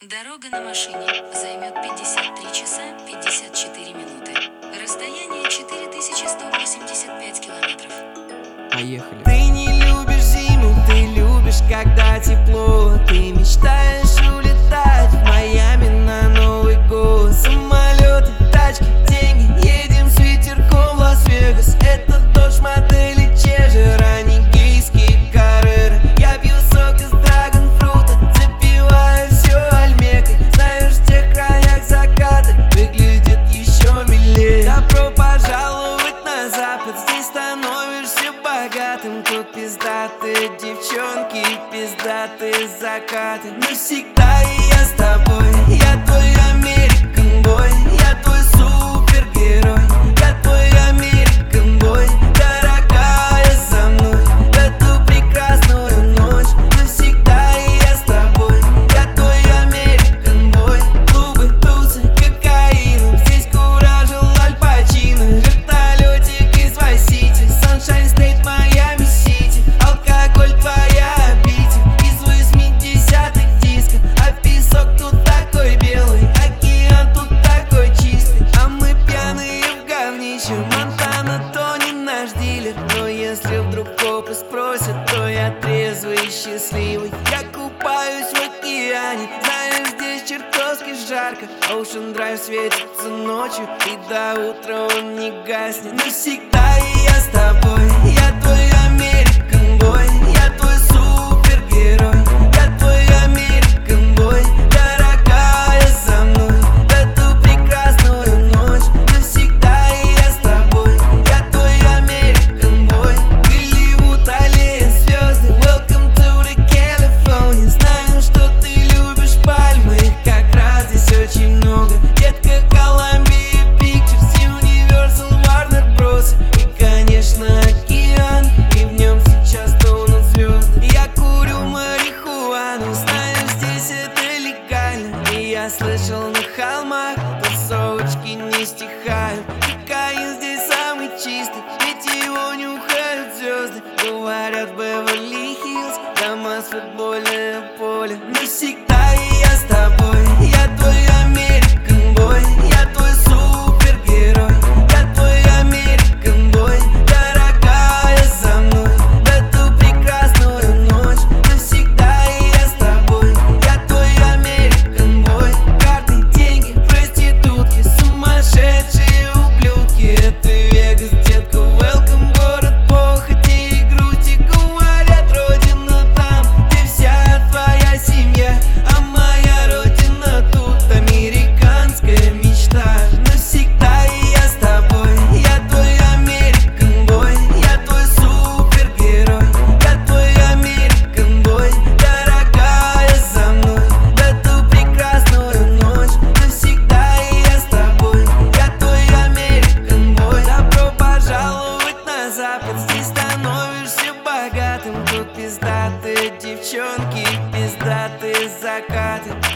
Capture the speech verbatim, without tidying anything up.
Дорога на машине займет пятьдесят три часа пятьдесят четыре минуты. Расстояние четыре тысячи сто восемьдесят пять километров. Поехали. Ты не любишь зиму, ты любишь, когда тепло. Ты мечтаешь улетать в Майами на Новый год. Самолеты, тачки, деньги, едем с ветерком в Лас-Вегас. Это дождь модели Чежер, а не гейские Карреры. Я пью сок из драгонфрута, запиваю все альмекой. Знаешь, в тех краях закаты выглядит еще милее. Добро пожаловать на запад, здесь становишься богатым. Тут пиздатые девчонки и пиздатые закаты. Навсегда и я с тобой, я твой American boy, я твой супергерой, я твой American boy. Дорогая, со мной в эту прекрасную ночь. Навсегда и я с тобой, я твой American boy. Клубы, тусы, кокаин, здесь куражил Аль Пачино. Вертолетик из Вайс-Сити, Sunshine State, Майами-Сити. Алкоголь твоя обитель, из восьмидесятых диско. А песок тут такой белый, океан тут такой чистый. А мы пьяные в говнище, Монтана то не наш дилер. Но если вдруг копы спросят, то я трезвый и счастливый. Я купаюсь в океане, знаешь, здесь чертовски жарко. Ocean Drive светится ночью, и до утра он не гаснет. Навсегда и я с тобой, я твой American boy, я твой супергерой, я твой American boy. Дорогая, со мной в эту прекрасную ночь. Навсегда и я с тобой, я твой American boy. Голливуд, аллея, звезды, welcome to the California. Знаю, что ты любишь пальмы, их как раз здесь очень много. Детка, Columbia Pictures, Universal, Warner Bros. И, конечно, океан, и в нем сейчас тонут звезды. Я курю марихуану, знаю, здесь это легально. И я слышал, на холмах тусовочки не стихают. Кокаин здесь самый чистый, ведь его нюхают звезды. Говорят, Беверли-Хиллз, дома с футбольное поле. Навсегда и я с тобой, я твой American boy, я твой супергерой, я твой American boy. Дорогая, со мной в эту прекрасную ночь. Навсегда и я с тобой, я твой American boy. Карты, деньги, проститутки, сумасшедшие ублюдки. Это Вегас, детка, welcome, город похоти и грусти. Говорят, родина там, где вся твоя семья. А моя родина тут, американская мечта. Навсегда и я с тобой, я твой American boy, я твой супергерой, я твой American boy. Дорогая, со мной в эту прекрасную ночь. Навсегда и я с тобой, я твой American boy. Добро пожаловать на запад, здесь становишься богатым. Тут пиздатые девчонки и пиздатые закаты.